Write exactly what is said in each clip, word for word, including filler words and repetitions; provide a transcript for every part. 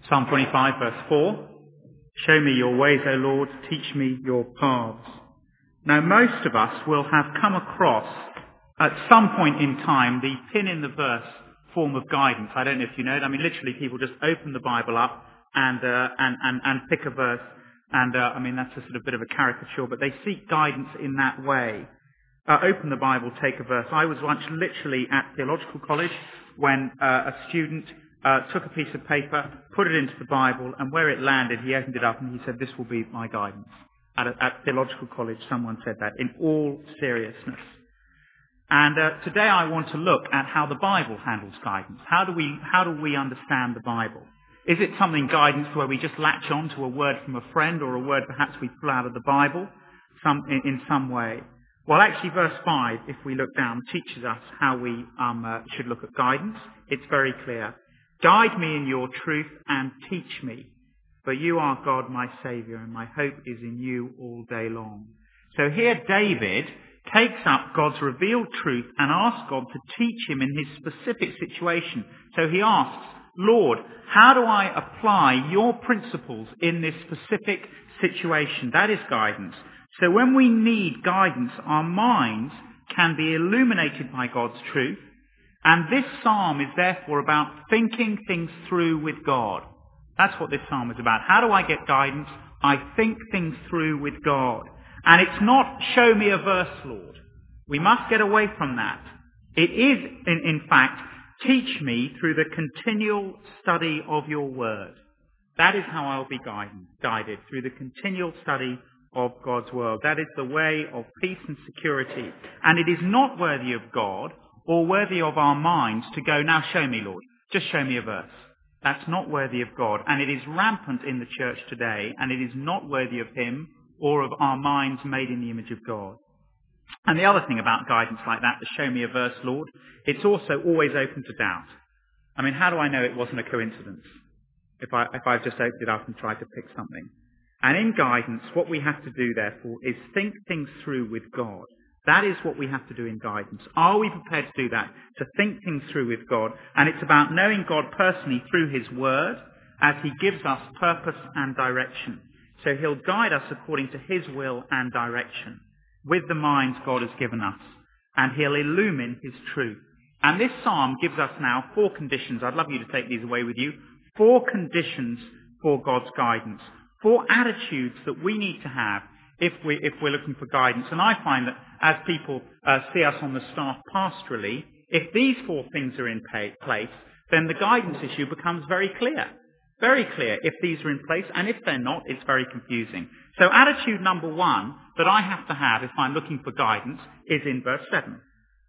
Psalm twenty-five, verse four. Show me your ways, O Lord, teach me your paths. Now, most of us will have come across, at some point in time, the pin in the verse form of guidance. I don't know if you know it. I mean, literally, people just open the Bible up and uh, and, and, and pick a verse. And, uh, I mean, that's a sort of bit of a caricature, but they seek guidance in that way. Uh, open the Bible, take a verse. I was once literally at theological college when uh, a student uh, took a piece of paper, put it into the Bible, and where it landed, he opened it up and he said, "This will be my guidance." At, a, at theological college, someone said that in all seriousness. And uh, today I want to look at how the Bible handles guidance. How do we how do we understand the Bible? Is it something guidance where we just latch on to a word from a friend or a word perhaps we pull out of the Bible some, in, in some way? Well, actually, verse five, if we look down, teaches us how we um, uh, should look at guidance. It's very clear. Guide me in your truth and teach me, for you are God, my Saviour, and my hope is in you all day long. So here David takes up God's revealed truth and asks God to teach him in his specific situation. So he asks, Lord, how do I apply your principles in this specific situation? That is guidance. So when we need guidance, our minds can be illuminated by God's truth. And this psalm is therefore about thinking things through with God. That's what this psalm is about. How do I get guidance? I think things through with God. And it's not, show me a verse, Lord. We must get away from that. It is, in, in fact, teach me through the continual study of your word. That is how I'll be guided, guided, through the continual study of God's word. That is the way of peace and security. And it is not worthy of God or worthy of our minds to go, now show me, Lord. Just show me a verse. That's not worthy of God. And it is rampant in the church today, and it is not worthy of him or of our minds made in the image of God. And the other thing about guidance like that, the show me a verse, Lord, it's also always open to doubt. I mean, how do I know it wasn't a coincidence if I if I've just opened it up and tried to pick something? And in guidance, what we have to do, therefore, is think things through with God. That is what we have to do in guidance. Are we prepared to do that? To think things through with God? And it's about knowing God personally through his word as he gives us purpose and direction. So he'll guide us according to his will and direction with the minds God has given us. And he'll illumine his truth. And this psalm gives us now four conditions. I'd love you to take these away with you. Four conditions for God's guidance. Four attitudes that we need to have if, we, if we're looking for guidance. And I find that as people uh, see us on the staff pastorally, if these four things are in pay, place, then the guidance issue becomes very clear. Very clear if these are in place, and if they're not, it's very confusing. So attitude number one that I have to have if I'm looking for guidance is in verse seven.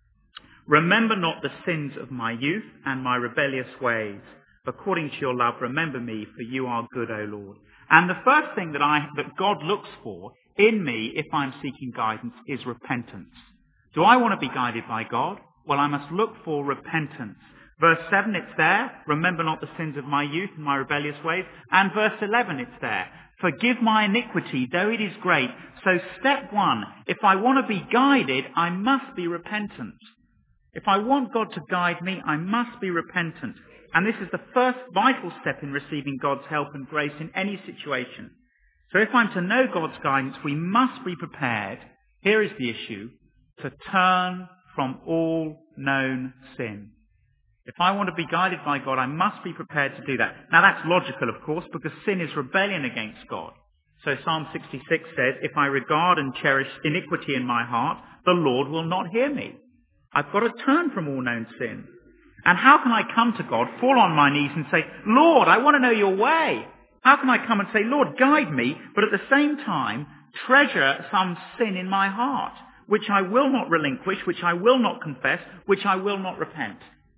Remember not the sins of my youth and my rebellious ways. According to your love, remember me, for you are good, O Lord. And the first thing that I that God looks for in me if I'm seeking guidance is repentance. Do I want to be guided by God? Well, I must look for repentance. Verse seven, it's there. Remember not the sins of my youth and my rebellious ways. And verse eleven, it's there. Forgive my iniquity, though it is great. So step one, if I want to be guided, I must be repentant. If I want God to guide me, I must be repentant. And this is the first vital step in receiving God's help and grace in any situation. So if I'm to know God's guidance, we must be prepared, here is the issue, to turn from all known sin. If I want to be guided by God, I must be prepared to do that. Now that's logical, of course, because sin is rebellion against God. So Psalm sixty-six says, if I regard and cherish iniquity in my heart, the Lord will not hear me. I've got to turn from all known sin. And how can I come to God, fall on my knees and say, Lord, I want to know your way? How can I come and say, Lord, guide me, but at the same time treasure some sin in my heart, which I will not relinquish, which I will not confess, which I will not repent?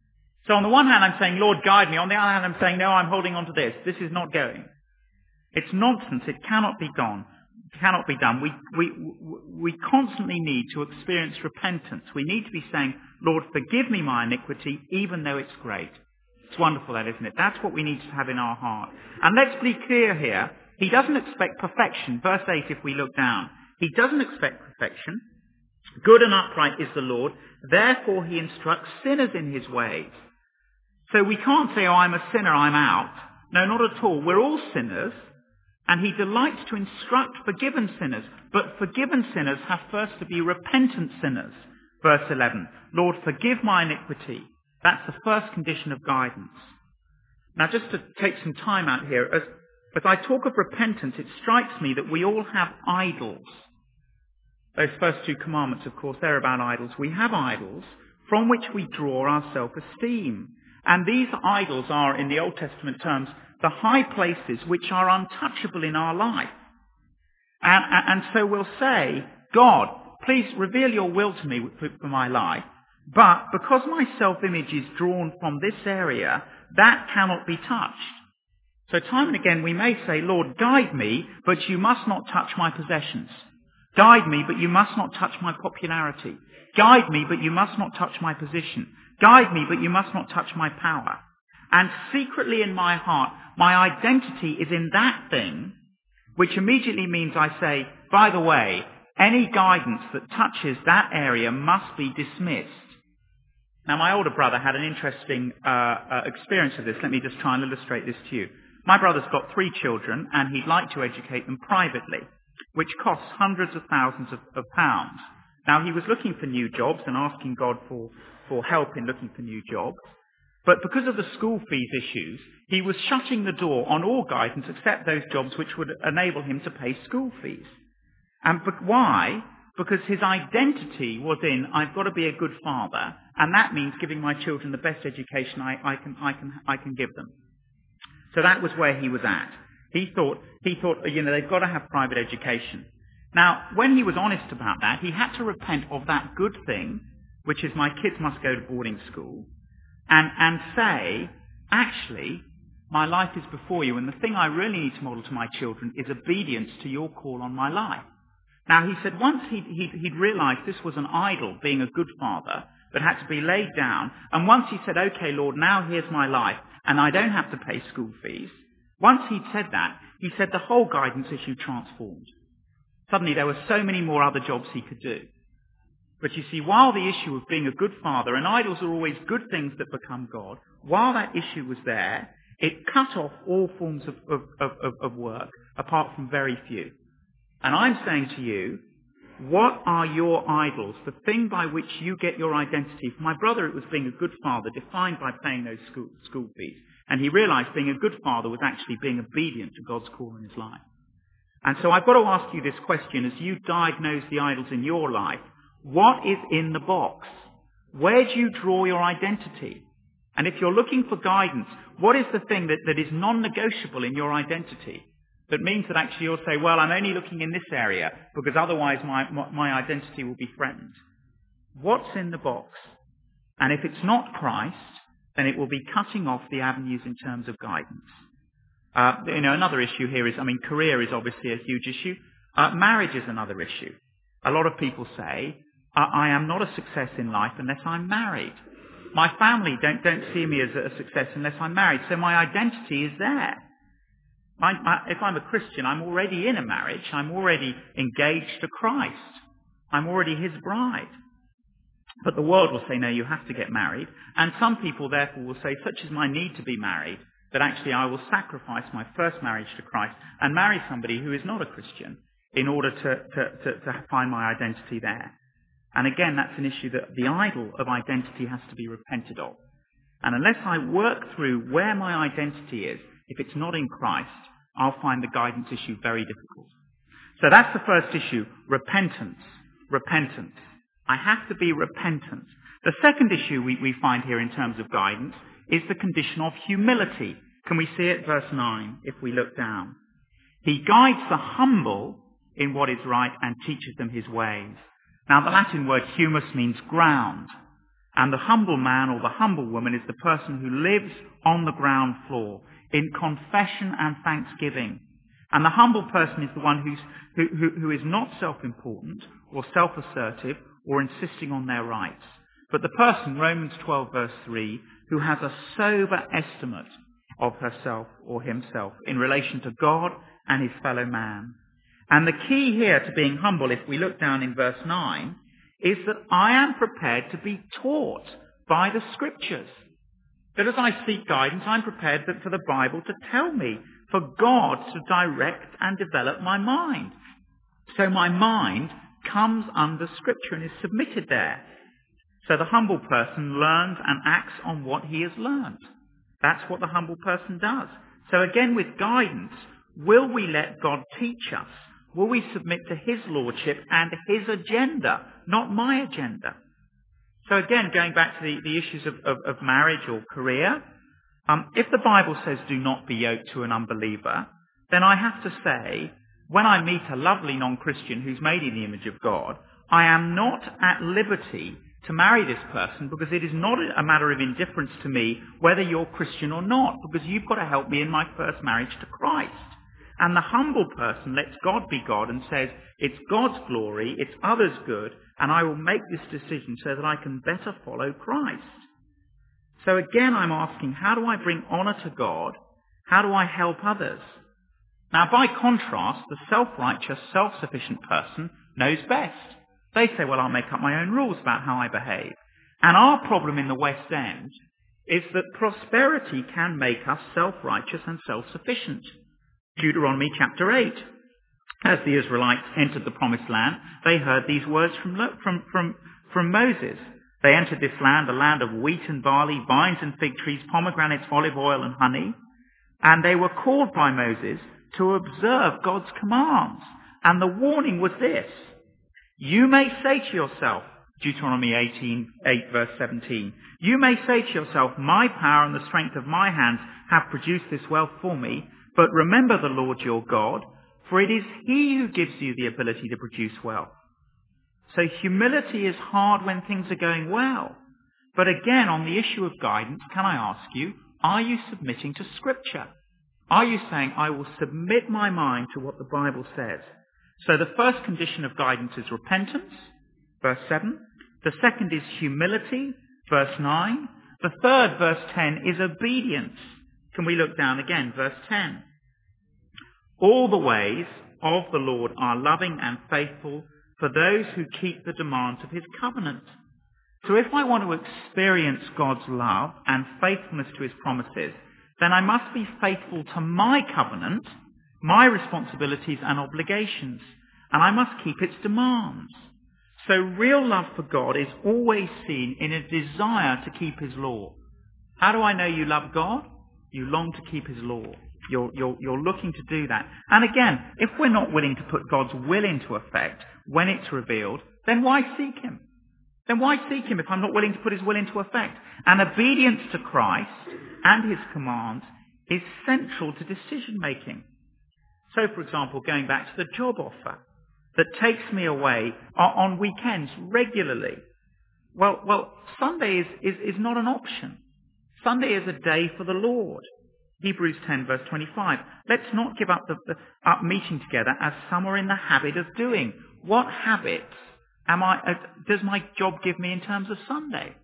So on the one hand, I'm saying, Lord, guide me. On the other hand, I'm saying, no, I'm holding on to this. This is not going. It's nonsense. It cannot be gone. It cannot be done. We, we, we constantly need to experience repentance. We need to be saying, Lord, forgive me my iniquity, even though it's great. It's wonderful, that, isn't it? That's what we need to have in our heart. And let's be clear here. He doesn't expect perfection. Verse eight, if we look down. He doesn't expect perfection. Good and upright is the Lord. Therefore, he instructs sinners in his ways. So we can't say, oh, I'm a sinner, I'm out. No, not at all. We're all sinners, and he delights to instruct forgiven sinners. But forgiven sinners have first to be repentant sinners. Verse eleven, Lord, forgive my iniquity. That's the first condition of guidance. Now, just to take some time out here, as, as I talk of repentance, it strikes me that we all have idols. Those first two commandments, of course, they're about idols. We have idols from which we draw our self-esteem. And these idols are, in the Old Testament terms, the high places which are untouchable in our life. And, and so we'll say, God, please reveal your will to me for my life. But because my self-image is drawn from this area, that cannot be touched. So time and again we may say, Lord, guide me, but you must not touch my possessions. Guide me, but you must not touch my popularity. Guide me, but you must not touch my position. Guide me, but you must not touch my power. And secretly in my heart, my identity is in that thing, which immediately means I say, by the way, any guidance that touches that area must be dismissed. Now, my older brother had an interesting uh, uh, experience of this. Let me just try and illustrate this to you. My brother's got three children, and he'd like to educate them privately, which costs hundreds of thousands of, of pounds. Now, he was looking for new jobs and asking God for, for help in looking for new jobs. But because of the school fees issues, he was shutting the door on all guidance except those jobs which would enable him to pay school fees. And but why? Because his identity was in, I've got to be a good father, and that means giving my children the best education I, I can, I can, I can give them. So that was where he was at. He thought, he thought, you know, they've got to have private education. Now, when he was honest about that, he had to repent of that good thing, which is my kids must go to boarding school, and, and say, actually, my life is before you, and the thing I really need to model to my children is obedience to your call on my life. Now, he said once he'd, he'd, he'd realized this was an idol, being a good father, that had to be laid down, and once he said, okay, Lord, now here's my life, and I don't have to pay school fees, once he'd said that, he said the whole guidance issue transformed. Suddenly there were so many more other jobs he could do. But you see, while the issue of being a good father, and idols are always good things that become God, while that issue was there, it cut off all forms of, of, of, of work, apart from very few. And I'm saying to you, what are your idols? The thing by which you get your identity. For my brother, it was being a good father, defined by paying those school, school fees. And he realized being a good father was actually being obedient to God's call in his life. And so I've got to ask you this question as you diagnose the idols in your life. What is in the box? Where do you draw your identity? And if you're looking for guidance, what is the thing that, that is non-negotiable in your identity? That means that actually you'll say, well, I'm only looking in this area because otherwise my, my, my identity will be threatened. What's in the box? And if it's not Christ, then it will be cutting off the avenues in terms of guidance. Uh, you know, another issue here is, I mean, career is obviously a huge issue. Uh, marriage is another issue. A lot of people say, I, I am not a success in life unless I'm married. My family don't, don't see me as a success unless I'm married. So my identity is there. I, I, if I'm a Christian, I'm already in a marriage. I'm already engaged to Christ. I'm already his bride. But the world will say, no, you have to get married. And some people, therefore, will say, such is my need to be married, that actually I will sacrifice my first marriage to Christ and marry somebody who is not a Christian in order to, to, to, to find my identity there. And again, that's an issue that the idol of identity has to be repented of. And unless I work through where my identity is, if it's not in Christ, I'll find the guidance issue very difficult. So that's the first issue, repentance. Repentance. I have to be repentant. The second issue we, we find here in terms of guidance is the condition of humility. Can we see it? Verse nine, if we look down. He guides the humble in what is right and teaches them his ways. Now, the Latin word humus means ground. And the humble man or the humble woman is the person who lives on the ground floor in confession and thanksgiving. And the humble person is the one who's, who, who, who is not self-important or self-assertive or insisting on their rights. But the person, Romans twelve verse three, who has a sober estimate of herself or himself in relation to God and his fellow man. And the key here to being humble, if we look down in verse nine, is that I am prepared to be taught by the Scriptures. That as I seek guidance, I'm prepared for the Bible to tell me, for God to direct and develop my mind. So my mind comes under Scripture and is submitted there. So the humble person learns and acts on what he has learned. That's what the humble person does. So again, with guidance, will we let God teach us? Will we submit to his lordship and his agenda, not my agenda? So again, going back to the, the issues of, of, of marriage or career, um, if the Bible says do not be yoked to an unbeliever, then I have to say, when I meet a lovely non-Christian who's made in the image of God, I am not at liberty to marry this person because it is not a matter of indifference to me whether you're Christian or not, because you've got to help me in my first marriage to Christ. And the humble person lets God be God and says, it's God's glory, it's others' good, and I will make this decision so that I can better follow Christ. So again, I'm asking, how do I bring honour to God? How do I help others? Now, by contrast, the self-righteous, self-sufficient person knows best. They say, well, I'll make up my own rules about how I behave. And our problem in the West End is that prosperity can make us self-righteous and self-sufficient. Deuteronomy chapter eight. As the Israelites entered the promised land, they heard these words from, from, from, from Moses. They entered this land, a land of wheat and barley, vines and fig trees, pomegranates, olive oil and honey. And they were called by Moses to observe God's commands. And the warning was this: you may say to yourself, Deuteronomy eighteen, eight verse seventeen, you may say to yourself, my power and the strength of my hands have produced this wealth for me, but remember the Lord your God, for it is he who gives you the ability to produce wealth. So humility is hard when things are going well. But again, on the issue of guidance, can I ask you, are you submitting to Scripture? Are you saying, I will submit my mind to what the Bible says? So the first condition of guidance is repentance, verse seven. The second is humility, verse nine. The third, verse ten, is obedience. Can we look down again, verse ten? All the ways of the Lord are loving and faithful for those who keep the demands of his covenant. So if I want to experience God's love and faithfulness to his promises, then I must be faithful to my covenant, my responsibilities and obligations, and I must keep its demands. So real love for God is always seen in a desire to keep his law. How do I know you love God? You long to keep his law. You're, you're, you're looking to do that. And again, if we're not willing to put God's will into effect when it's revealed, then why seek him? Then why seek him if I'm not willing to put his will into effect? And obedience to Christ and his commands is central to decision making. So, for example, going back to the job offer that takes me away on weekends regularly. Well, well, Sunday is, is, is not an option. Sunday is a day for the Lord. Hebrews ten verse twenty-five. Let's not give up the, the up meeting together as some are in the habit of doing. What habits am I? Uh, does my job give me in terms of Sunday?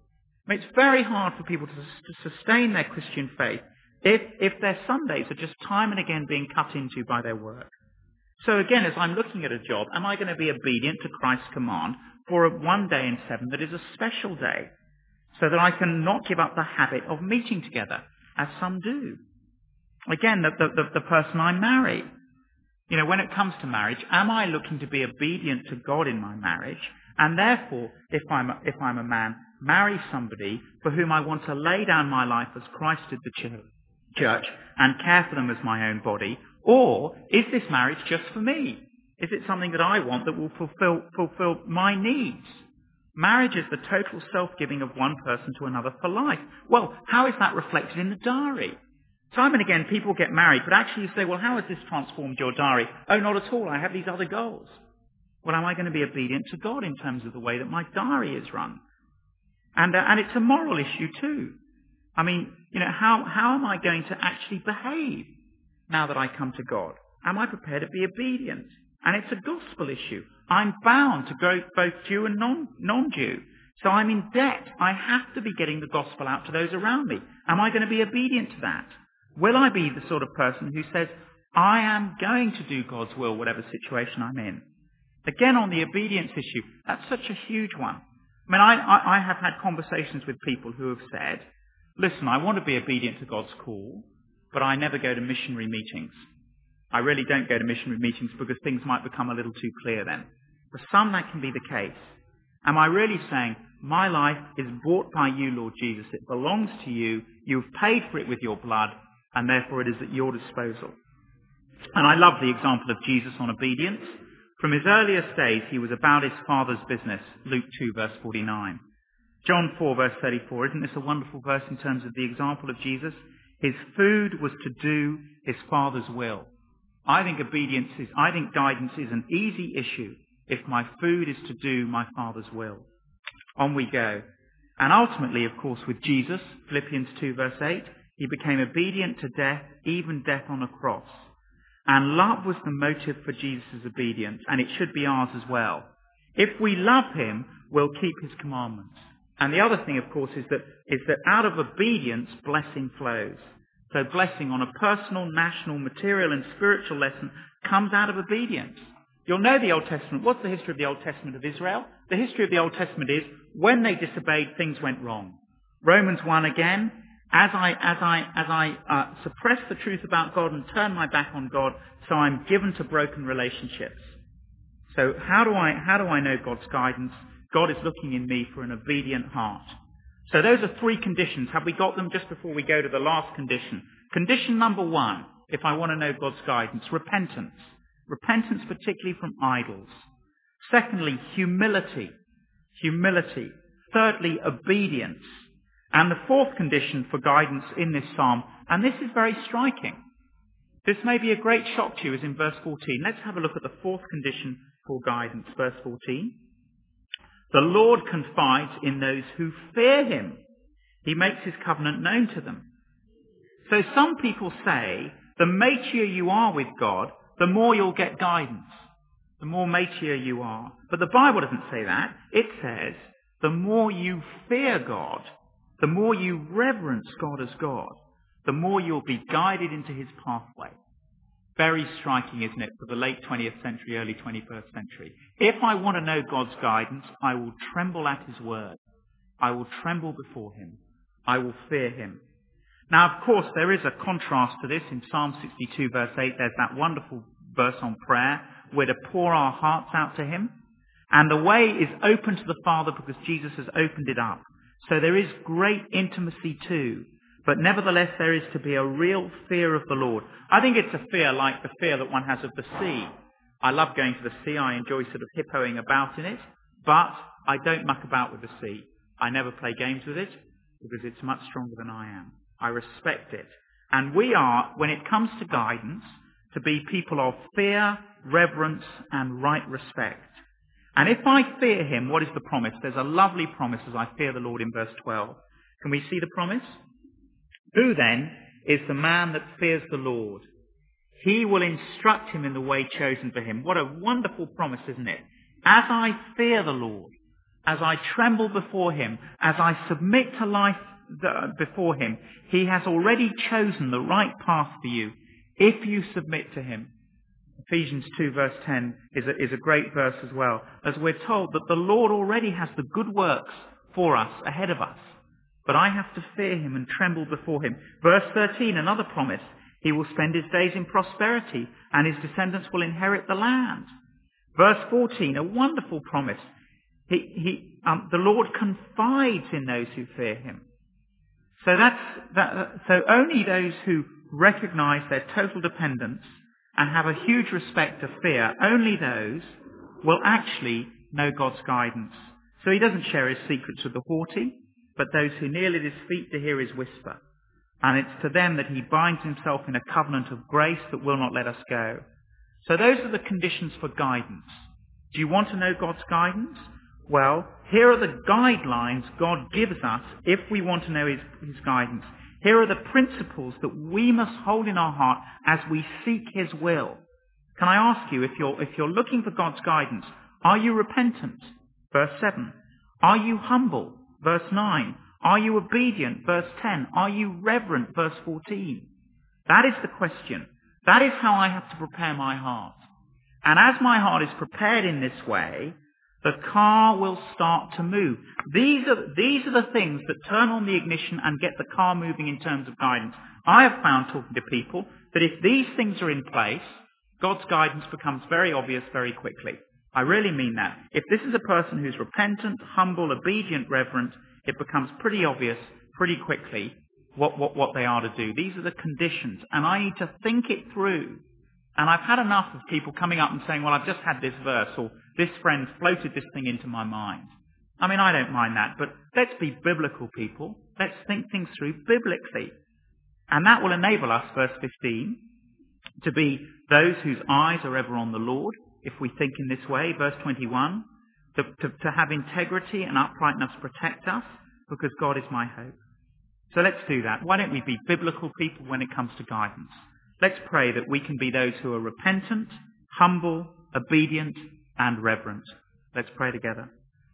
I mean, it's very hard for people to, to sustain their Christian faith if if their Sundays are just time and again being cut into by their work. So again, as I'm looking at a job, am I going to be obedient to Christ's command for a one day in seven that is a special day, so that I can not give up the habit of meeting together, as some do? Again, the, the, the, the person I marry. You know, when it comes to marriage, am I looking to be obedient to God in my marriage? And therefore, if I'm, a, if I'm a man, marry somebody for whom I want to lay down my life as Christ did the church and care for them as my own body? Or is this marriage just for me? Is it something that I want that will fulfill, fulfill my needs? Marriage is the total self-giving of one person to another for life. Well, how is that reflected in the diary? Time and again, people get married, but actually you say, well, how has this transformed your diary? Oh, not at all. I have these other goals. Well, am I going to be obedient to God in terms of the way that my diary is run? And, uh, and it's a moral issue too. I mean, you know, how, how am I going to actually behave now that I come to God? Am I prepared to be obedient? And it's a gospel issue. I'm bound to go both Jew and non, non-Jew. So I'm in debt. I have to be getting the gospel out to those around me. Am I going to be obedient to that? Will I be the sort of person who says, I am going to do God's will, whatever situation I'm in? Again, on the obedience issue, that's such a huge one. I mean, I, I, I have had conversations with people who have said, listen, I want to be obedient to God's call, but I never go to missionary meetings. I really don't go to missionary meetings because things might become a little too clear then. For some, that can be the case. Am I really saying, my life is bought by you, Lord Jesus. It belongs to you. You've paid for it with your blood, and therefore it is at your disposal. And I love the example of Jesus on obedience. From his earliest days, he was about his Father's business, Luke two, verse forty-nine. John four, verse thirty-four. Isn't this a wonderful verse in terms of the example of Jesus? His food was to do his Father's will. I think obedience is, I think guidance is an easy issue if my food is to do my Father's will. On we go. And ultimately, of course, with Jesus, Philippians two, verse eight, he became obedient to death, even death on a cross. And love was the motive for Jesus' obedience, and it should be ours as well. If we love him, we'll keep his commandments. And the other thing, of course, is that, is that out of obedience, blessing flows. So blessing on a personal, national, material and spiritual lesson comes out of obedience. You'll know the Old Testament. What's the history of the Old Testament of Israel? The history of the Old Testament is when they disobeyed, things went wrong. Romans one again, as I, as I, as I uh, suppress the truth about God and turn my back on God, so I'm given to broken relationships. So how do I, how do I know God's guidance? God is looking in me for an obedient heart. So those are three conditions. Have we got them just before we go to the last condition? Condition number one, if I want to know God's guidance, repentance. Repentance particularly from idols. Secondly, humility. Humility. Thirdly, obedience. And the fourth condition for guidance in this psalm, and this is very striking. This may be a great shock to you, is in verse fourteen. Let's have a look at the fourth condition for guidance, verse fourteen. The Lord confides in those who fear him. He makes his covenant known to them. So some people say, the mature you are with God, the more you'll get guidance. The more mature you are. But the Bible doesn't say that. It says, the more you fear God, the more you reverence God as God, the more you'll be guided into his pathway. Very striking, isn't it, for the late twentieth century, early twenty-first century. If I want to know God's guidance, I will tremble at his word. I will tremble before him. I will fear him. Now, of course, there is a contrast to this. In Psalm sixty-two, verse eight, there's that wonderful verse on prayer. We're to pour our hearts out to him. And the way is open to the Father because Jesus has opened it up. So there is great intimacy too. But nevertheless, there is to be a real fear of the Lord. I think it's a fear like the fear that one has of the sea. I love going to the sea. I enjoy sort of hippoing about in it. But I don't muck about with the sea. I never play games with it because it's much stronger than I am. I respect it. And we are, when it comes to guidance, to be people of fear, reverence, and right respect. And if I fear him, what is the promise? There's a lovely promise as I fear the Lord in verse twelve. Can we see the promise? Who then is the man that fears the Lord? He will instruct him in the way chosen for him. What a wonderful promise, isn't it? As I fear the Lord, as I tremble before him, as I submit to life before him, he has already chosen the right path for you if you submit to him. Ephesians two verse ten is a, is a great verse as well, as we're told that the Lord already has the good works for us ahead of us. But I have to fear him and tremble before him. Verse thirteen, another promise. He will spend his days in prosperity and his descendants will inherit the land. Verse fourteen, a wonderful promise. He, he, um, the Lord confides in those who fear him. So that's, that, so only those who recognize their total dependence and have a huge respect of fear, only those will actually know God's guidance. So he doesn't share his secrets with the haughty, but those who kneel at his feet to hear his whisper. And it's to them that he binds himself in a covenant of grace that will not let us go. So those are the conditions for guidance. Do you want to know God's guidance? Well, here are the guidelines God gives us if we want to know his, his guidance. Here are the principles that we must hold in our heart as we seek his will. Can I ask you, if you're, if you're looking for God's guidance, are you repentant? Verse seven. Are you humble? Verse nine. Are you obedient? Verse ten. Are you reverent? Verse fourteen. That is the question. That is how I have to prepare my heart. And as my heart is prepared in this way, the car will start to move. These are, these are the things that turn on the ignition and get the car moving in terms of guidance. I have found, talking to people, that if these things are in place, God's guidance becomes very obvious very quickly. I really mean that. If this is a person who's repentant, humble, obedient, reverent, it becomes pretty obvious pretty quickly what, what, what they are to do. These are the conditions, and I need to think it through. And I've had enough of people coming up and saying, well, I've just had this verse, or this friend floated this thing into my mind. I mean, I don't mind that, but let's be biblical people. Let's think things through biblically. And that will enable us, verse fifteen, to be those whose eyes are ever on the Lord, if we think in this way. Verse twenty-one, to, to, to have integrity and uprightness protect us, because God is my hope. So let's do that. Why don't we be biblical people when it comes to guidance? Let's pray that we can be those who are repentant, humble, obedient, and reverent. Let's pray together.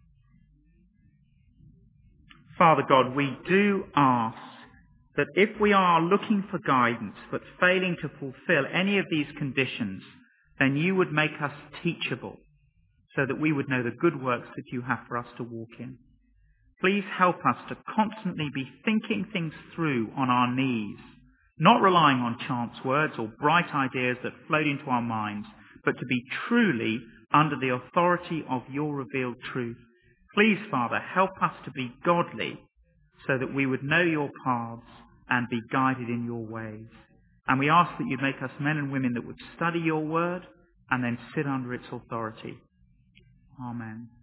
Father God, we do ask that if we are looking for guidance but failing to fulfill any of these conditions, then you would make us teachable so that we would know the good works that you have for us to walk in. Please help us to constantly be thinking things through on our knees, not relying on chance words or bright ideas that float into our minds, but to be truly under the authority of your revealed truth. Please, Father, help us to be godly so that we would know your paths and be guided in your ways. And we ask that you'd make us men and women that would study your word and then sit under its authority. Amen.